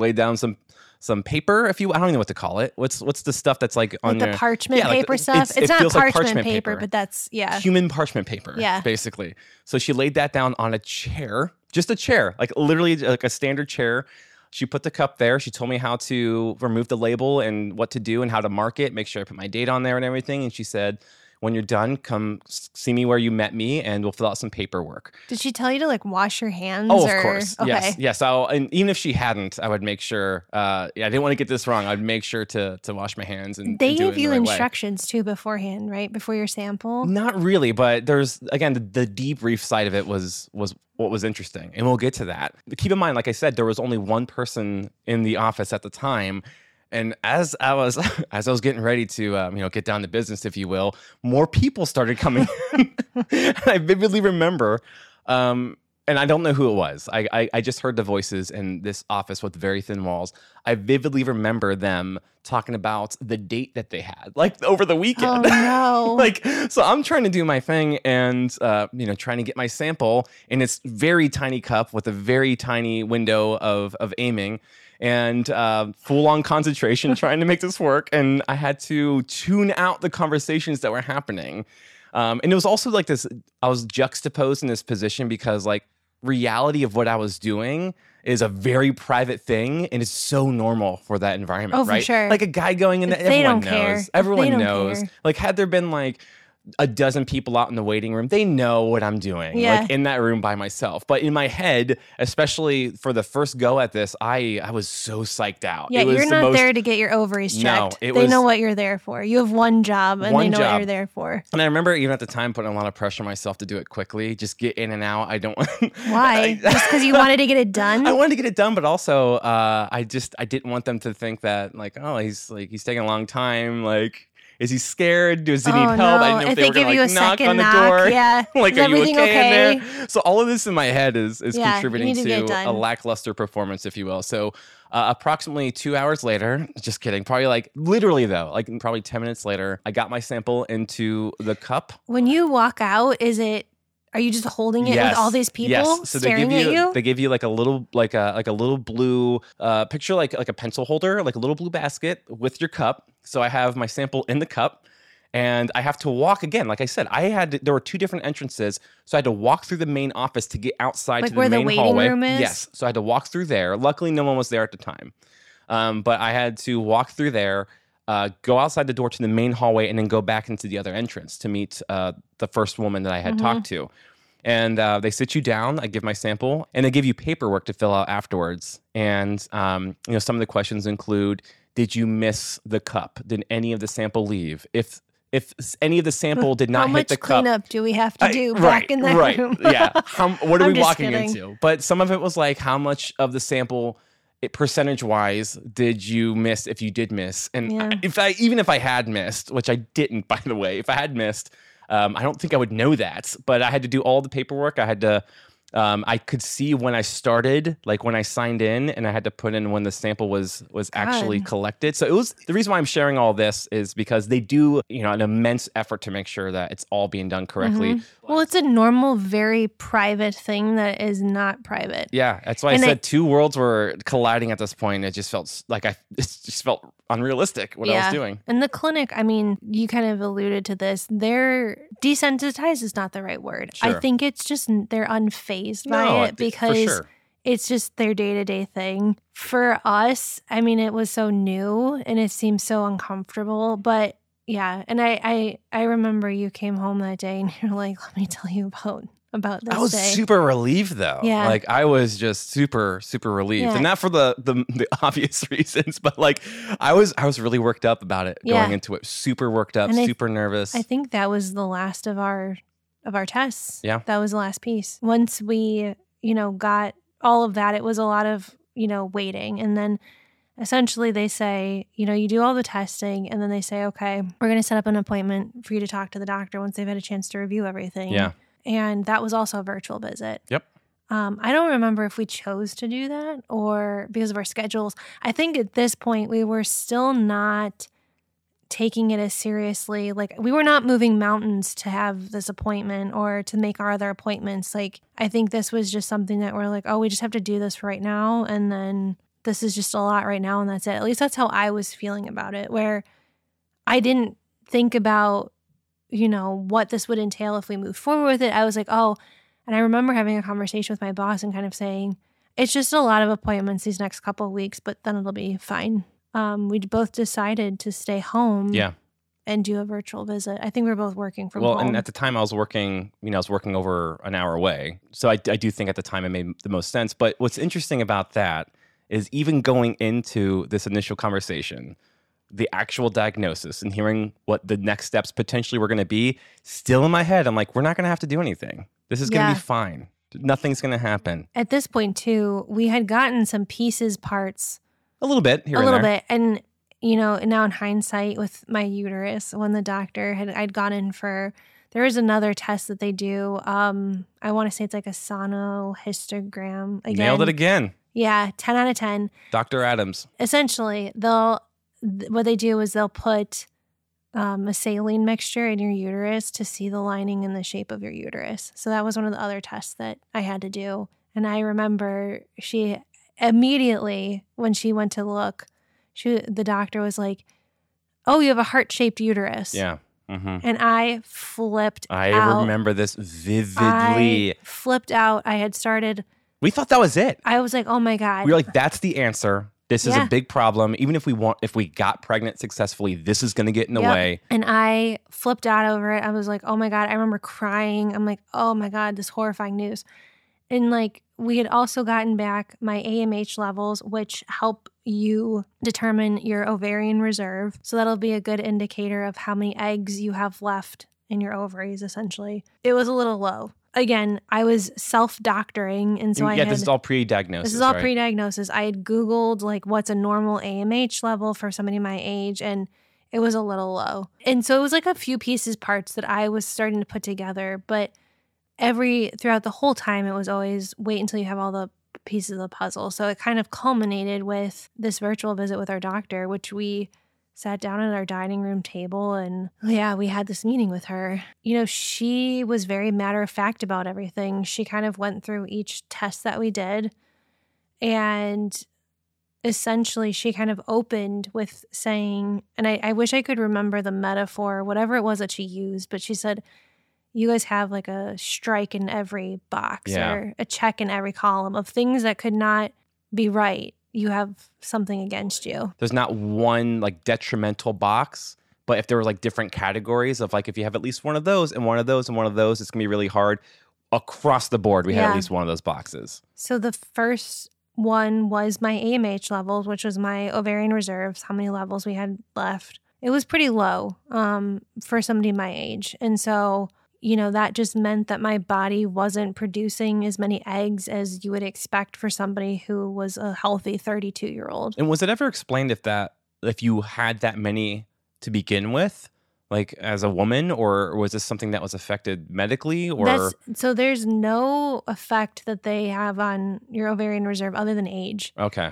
some paper, I don't even know what to call it. What's the stuff that's like on the parchment paper stuff? It's not parchment paper, but that's human parchment paper. Yeah, basically. So she laid that down on a chair, just a chair, like literally like a standard chair. She put the cup there. She told me how to remove the label and what to do and how to mark it, make sure I put my date on there and everything. And she said, when you're done, come see me where you met me, and we'll fill out some paperwork. Did she tell you to like wash your hands? Oh, of course. Okay. Yes. And even if she hadn't, I would make sure. I didn't want to get this wrong. I'd make sure to wash my hands and they do gave it you the right instructions too beforehand, right? Before your sample. Not really, but there's again the debrief side of it was what was interesting, and we'll get to that. But keep in mind, like I said, there was only one person in the office at the time. And as I was getting ready to get down to business, if you will, more people started coming in. I vividly remember And I don't know who it was. I just heard the voices in this office with very thin walls. I vividly remember them talking about the date that they had, like over the weekend. Oh, no. So I'm trying to do my thing and, trying to get my sample in its very tiny cup with a very tiny window of aiming and full-on concentration trying to make this work. And I had to tune out the conversations that were happening. And it was also like this, I was juxtaposed in this position because like reality of what I was doing is a very private thing and it's so normal for that environment, oh, right? For sure. Like a guy going in there, everyone knows. Everyone knows. Care. Like had there been like a dozen people out in the waiting room, they know what I'm doing, like in that room by myself. But in my head, especially for the first go at this, I was so psyched out. Yeah, you're not there to get your ovaries checked. They know what you're there for. You have one job and they know what you're there for. And I remember even at the time putting a lot of pressure on myself to do it quickly, just get in and out. I don't want. Why? Just because you wanted to get it done? I wanted to get it done, but also I didn't want them to think that like, oh, he's taking a long time, like. Is he scared? Does he need help? No. I didn't know if they were going to knock on the door. Yeah. Like, is are you okay in there? So all of this in my head is contributing to a lackluster performance, if you will. So approximately 2 hours later, just kidding, probably like literally though, like probably 10 minutes later, I got my sample into the cup. When you walk out, are you just holding it with all these people staring at you? They give you like a little blue picture, like a pencil holder, like a little blue basket with your cup. So I have my sample in the cup, and I have to walk again. Like I said, there were two different entrances, so I had to walk through the main office to get outside to the main hallway. Where the waiting room is? Yes, so I had to walk through there. Luckily, no one was there at the time, but I had to walk through there. Go outside the door to the main hallway and then go back into the other entrance to meet the first woman that I had talked to. And they sit you down, I give my sample, and they give you paperwork to fill out afterwards. And some of the questions include, did you miss the cup? Did any of the sample leave? If any of the sample did not hit the cup. How much cleanup do we have to do back in that room? Yeah. What are we walking into? But some of it was like, how much of the sample, percentage-wise, did you miss if you did miss? And even if I had missed, which I didn't, by the way, if I had missed, I don't think I would know that. But I had to do all the paperwork. I had to... I could see when I started, like when I signed in, and I had to put in when the sample was actually collected. So it was the reason why I'm sharing all this is because they do, an immense effort to make sure that it's all being done correctly. Mm-hmm. Well, it's a normal, very private thing that is not private. Yeah, that's why I said two worlds were colliding at this point. It just felt like it just felt unrealistic what I was doing. And the clinic, I mean, you kind of alluded to this. They're desensitized is not the right word. Sure. I think it's just they're unfazed by it because it's just their day-to-day thing. For us, I mean, it was so new and it seemed so uncomfortable. But yeah, and I remember you came home that day and you're like, let me tell you about this day. I was super relieved though. Yeah. Like I was just super, super relieved. Yeah. And not for the obvious reasons, but like I was really worked up about it going into it. Super worked up, super nervous. I think that was the last of our tests. Yeah. That was the last piece. Once we, got all of that, it was a lot of, waiting. And then essentially they say, you do all the testing and then they say, okay, we're going to set up an appointment for you to talk to the doctor once they've had a chance to review everything. Yeah. And that was also a virtual visit. Yep. I don't remember if we chose to do that or because of our schedules. I think at this point we were still not taking it as seriously. Like we were not moving mountains to have this appointment or to make our other appointments. Like I think this was just something that we're like, oh, we just have to do this for right now. And then this is just a lot right now. And that's it. At least that's how I was feeling about it, where I didn't think about, what this would entail if we moved forward with it. I was like, oh, and I remember having a conversation with my boss and kind of saying, it's just a lot of appointments these next couple of weeks, but then it'll be fine. We both decided to stay home and do a virtual visit. I think we were both working from home. Well, and at the time I was working, over an hour away. So I do think at the time it made the most sense. But what's interesting about that is even going into this initial conversation, the actual diagnosis and hearing what the next steps potentially were going to be, still in my head, I'm like, we're not going to have to do anything. This is going to be fine. Nothing's going to happen. At this point, too, we had gotten some parts. A little bit here and there. A little bit. And, now in hindsight with my uterus, when the doctor I'd gone in for there is another test that they do. I want to say it's like a sonohistogram. Again, Nailed it again. Yeah, 10 out of 10. Dr. Adams. Essentially, what they do is they'll put a saline mixture in your uterus to see the lining and the shape of your uterus. So that was one of the other tests that I had to do. And I remember she immediately, when she went to look, the doctor was like, "Oh, you have a heart-shaped uterus." Yeah. Mm-hmm. And I flipped out. I remember this vividly. I flipped out. I had started. We thought that was it. I was like, "Oh my God." We were like, that's the answer. This is a big problem. Even if we got pregnant successfully, this is going to get in the way. And I flipped out over it. I was like, "Oh my God." I remember crying. I'm like, "Oh my God, this horrifying news." And like, we had also gotten back my AMH levels, which help you determine your ovarian reserve. So that'll be a good indicator of how many eggs you have left in your ovaries, essentially. It was a little low. Again, I was self-doctoring, and so this is all pre-diagnosis. This is all pre-diagnosis. I had Googled like what's a normal AMH level for somebody my age, and it was a little low. And so it was like a few parts that I was starting to put together, but throughout the whole time, it was always wait until you have all the pieces of the puzzle. So it kind of culminated with this virtual visit with our doctor, which we sat down at our dining room table and we had this meeting with her. You know, she was very matter of fact about everything. She kind of went through each test that we did, and essentially she kind of opened with saying, and I wish I could remember the metaphor, whatever it was that she used, but she said, "You guys have like a strike in every box or a check in every column of things that could not be right. You have something against you." There's not one like detrimental box, but if there were like different categories of like, if you have at least one of those and one of those and one of those, it's going to be really hard. Across the board, we had at least one of those boxes. So the first one was my AMH levels, which was my ovarian reserves, how many levels we had left. It was pretty low for somebody my age. And so, you know, that just meant that my body wasn't producing as many eggs as you would expect for somebody who was a healthy 32-year-old. And was it ever explained if you had that many to begin with, like as a woman, or was this something that was affected medically? So there's no effect that they have on your ovarian reserve other than age. Okay.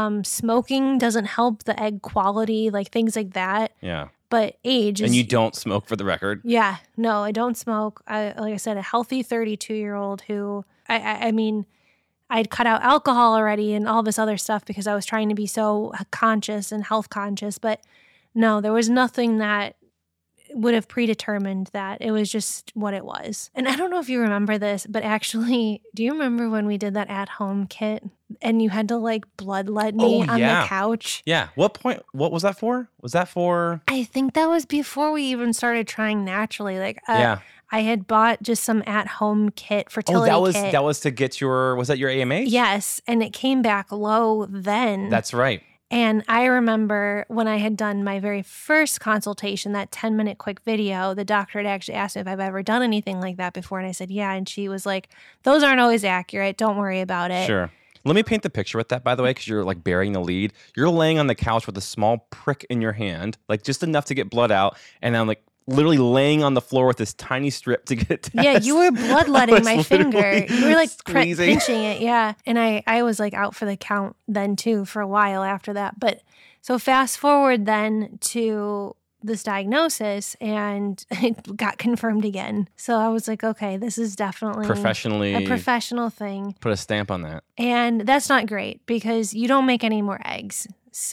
Smoking doesn't help the egg quality, like things like that. Yeah. But age is... And you don't smoke, for the record? Yeah. No, I don't smoke. Like I said, a healthy 32-year-old who, I mean, I'd cut out alcohol already and all this other stuff because I was trying to be so conscious and health conscious. But no, there was nothing that would have predetermined that. It was just what it was. And I don't know if you remember this, but actually, do you remember when we did that at-home kit and you had to like bloodlet me on the couch? Yeah. What was that for? Was that for... I think that was before we even started trying naturally. Like, I had bought just some at-home kit, fertility kit. That was to get was that your AMH? Yes. And it came back low then. That's right. And I remember when I had done my very first consultation, that 10-minute quick video, the doctor had actually asked me if I've ever done anything like that before. And I said, yeah. And she was like, those aren't always accurate. Don't worry about it. Sure. Let me paint the picture with that, by the way, because you're like burying the lead. You're laying on the couch with a small prick in your hand, like just enough to get blood out. And I'm like literally laying on the floor with this tiny strip to get tested. Yeah, you were bloodletting my finger. You were like pinching it. Yeah. And I was like out for the count then too for a while after that. But so fast forward then to this diagnosis, and it got confirmed again. So I was like, okay, this is definitely a professional thing. Put a stamp on that. And that's not great because you don't make any more eggs.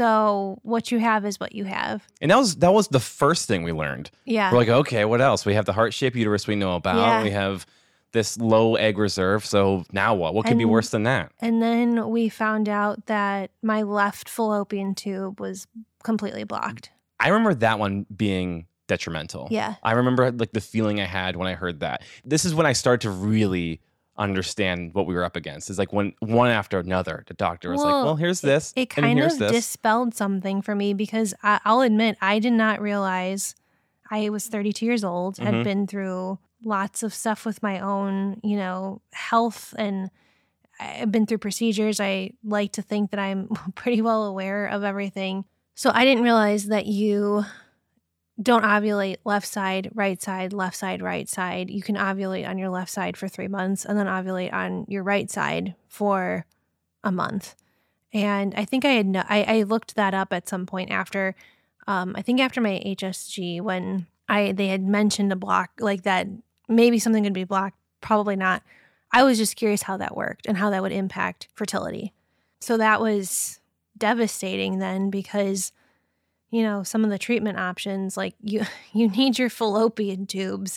So what you have is what you have. And that was the first thing we learned. Yeah. We're like, okay, what else? We have the heart-shaped uterus we know about. Yeah. We have this low egg reserve. So now what? What could be worse than that? And then we found out that my left fallopian tube was completely blocked. I remember that one being detrimental. Yeah. I remember like the feeling I had when I heard that. This is when I started to really understand what we were up against. It's like when one after another, the doctor was like, well, here's this. It kind of dispelled something for me because I'll admit I did not realize I was 32 years old, had been through lots of stuff with my own, health, and I've been through procedures. I like to think that I'm pretty well aware of everything. So I didn't realize that you don't ovulate left side, right side, left side, right side. You can ovulate on your left side for 3 months and then ovulate on your right side for a month. And I think I looked that up at some point after, I think after my HSG, when they had mentioned a block like that, maybe something could be blocked, probably not. I was just curious how that worked and how that would impact fertility. So that was devastating then, because, some of the treatment options, like you need your fallopian tubes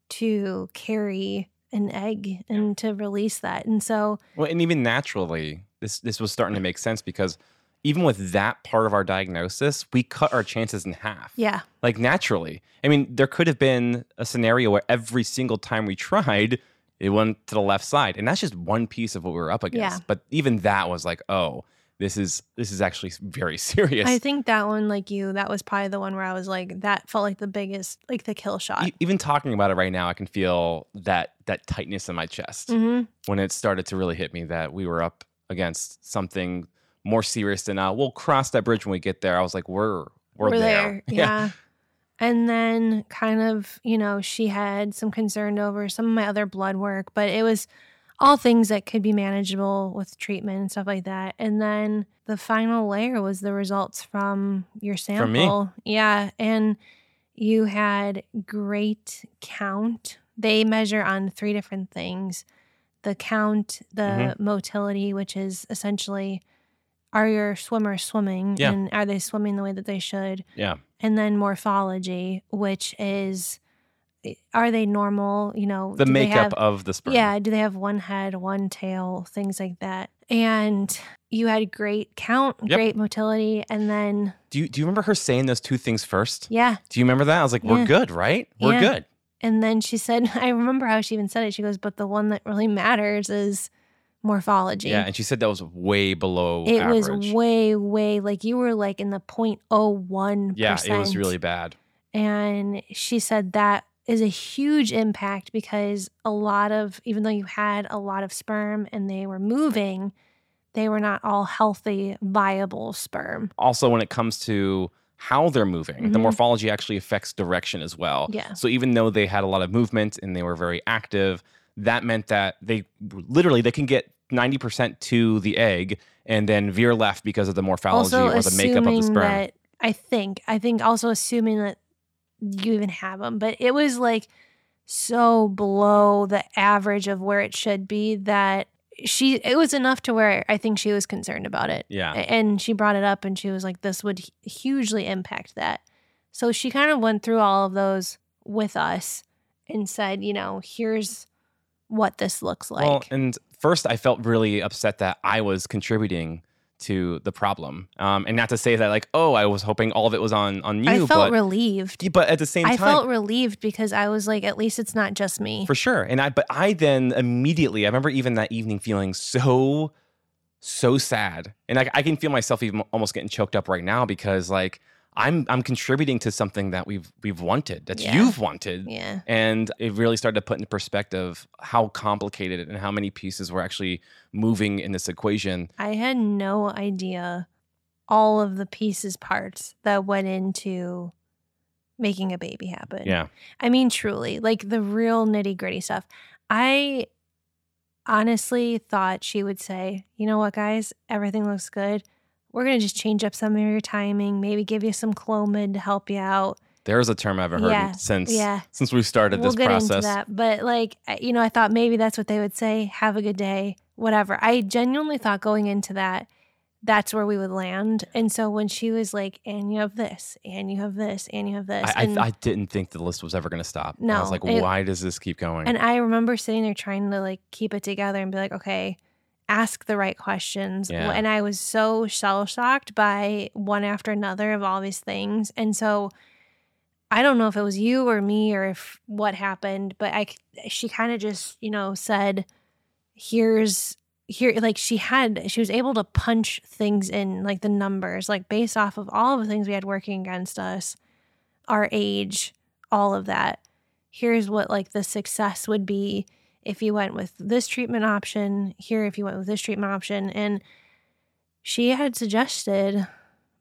to carry an egg and to release that. And so, well, and even naturally, this was starting to make sense, because even with that part of our diagnosis, we cut our chances in half. Yeah. Like naturally. I mean, there could have been a scenario where every single time we tried, it went to the left side. And that's just one piece of what we were up against. Yeah. But even that was like, oh, this is actually very serious. I think that one, like you, that was probably the one where I was like, that felt like the biggest, like the kill shot. Even talking about it right now, I can feel that tightness in my chest when it started to really hit me that we were up against something more serious than we'll cross that bridge when we get there. I was like, we're there. Yeah. And then kind of, she had some concern over some of my other blood work, but it was all things that could be manageable with treatment and stuff like that. And then the final layer was the results from your sample. From me. Yeah. And you had great count. They measure on 3 different things. The count, the motility, which is essentially, are your swimmers swimming? Yeah. And are they swimming the way that they should? Yeah. And then morphology, which is, are they normal? The makeup of the sperm. Yeah. Do they have one head, one tail, things like that? And you had great count, great motility. And then. Do you remember her saying those 2 things first? Yeah. Do you remember that? I was like, we're good, right? We're good. And then she said, I remember how she even said it. She goes, but the one that really matters is morphology. Yeah, and she said that was way below average. It was way, like you were like in the 0.01%. Yeah, it was really bad. And she said that is a huge impact, because even though you had a lot of sperm and they were moving, they were not all healthy, viable sperm. Also, when it comes to how they're moving, the morphology actually affects direction as well. Yeah. So even though they had a lot of movement and they were very active, that meant that they can get 90% to the egg and then veer left because of the morphology also or the makeup of the sperm. That, I think also assuming that you even have them, but it was like so below the average of where it should be that it was enough to where I think she was concerned about it. Yeah. And she brought it up and she was like, this would hugely impact that. So she kind of went through all of those with us and said, here's what this looks like. Well, and first I felt really upset that I was contributing to the problem. And not to say that like, oh, I was hoping all of it was on you. I felt relieved. But at the same time, I felt relieved because I was like, at least it's not just me. For sure. But I then immediately, I remember even that evening feeling so sad. And I can feel myself even almost getting choked up right now, because like I'm contributing to something that we've wanted, that you've wanted. Yeah. And it really started to put into perspective how complicated and how many pieces were actually moving in this equation. I had no idea all of the parts that went into making a baby happen. Yeah. I mean, truly, like the real nitty-gritty stuff. I honestly thought she would say, you know what, guys, everything looks good. We're going to just change up some of your timing, maybe give you some Clomid to help you out. There's a term I haven't heard since we started this process. We'll get into that. But like, I thought maybe that's what they would say. Have a good day, whatever. I genuinely thought going into that, that's where we would land. And so when she was like, and you have this, and you have this, and you have this. I didn't think the list was ever going to stop. No. I was like, why does this keep going? And I remember sitting there trying to like keep it together and be like, okay, ask the right questions. Yeah. And I was so shell-shocked by one after another of all these things. And so I don't know if it was you or me or if what happened, but she kind of just, said, here, like she was able to punch things in, like the numbers, like based off of all of the things we had working against us, our age, all of that. Here's what like the success would be if you went with this treatment option, here if you went with this treatment option. And she had suggested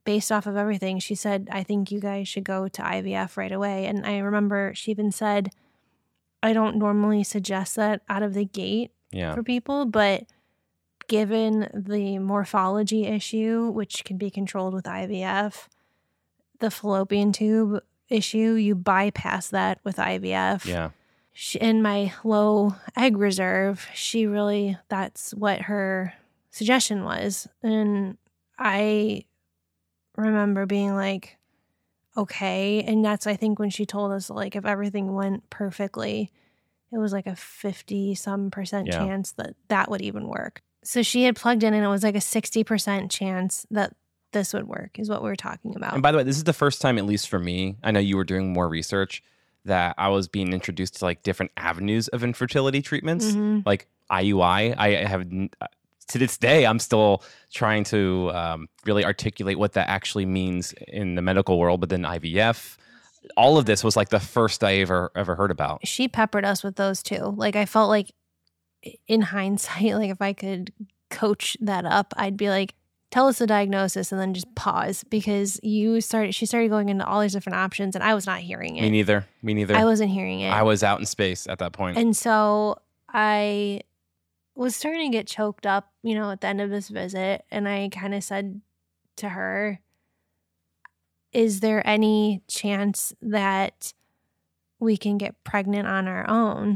based off of everything, she said, I think you guys should go to IVF right away. And I remember she even said, I don't normally suggest that out of the gate for people, but given the morphology issue, which can be controlled with IVF, the fallopian tube issue, you bypass that with IVF. Yeah. In my low egg reserve, that's what her suggestion was. And I remember being like, okay. And that's, I think, when she told us, like, if everything went perfectly, it was like a 50-some% chance that would even work. So she had plugged in and it was like a 60% chance that this would work, is what we were talking about. And by the way, this is the first time, at least for me, I know you were doing more research, that I was being introduced to like different avenues of infertility treatments, like IUI. I have, to this day, I'm still trying to really articulate what that actually means in the medical world, but then IVF. All of this was like the first I ever heard about. She peppered us with those too. Like, I felt like in hindsight, like if I could coach that up, I'd be like, tell us the diagnosis and then just pause, because she started going into all these different options and I was not hearing it. Me neither. I wasn't hearing it. I was out in space at that point. And so I was starting to get choked up, at the end of this visit. And I kind of said to her, is there any chance that we can get pregnant on our own?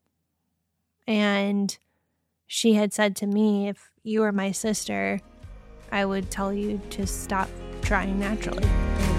And she had said to me, if you were my sister, I would tell you to stop trying naturally.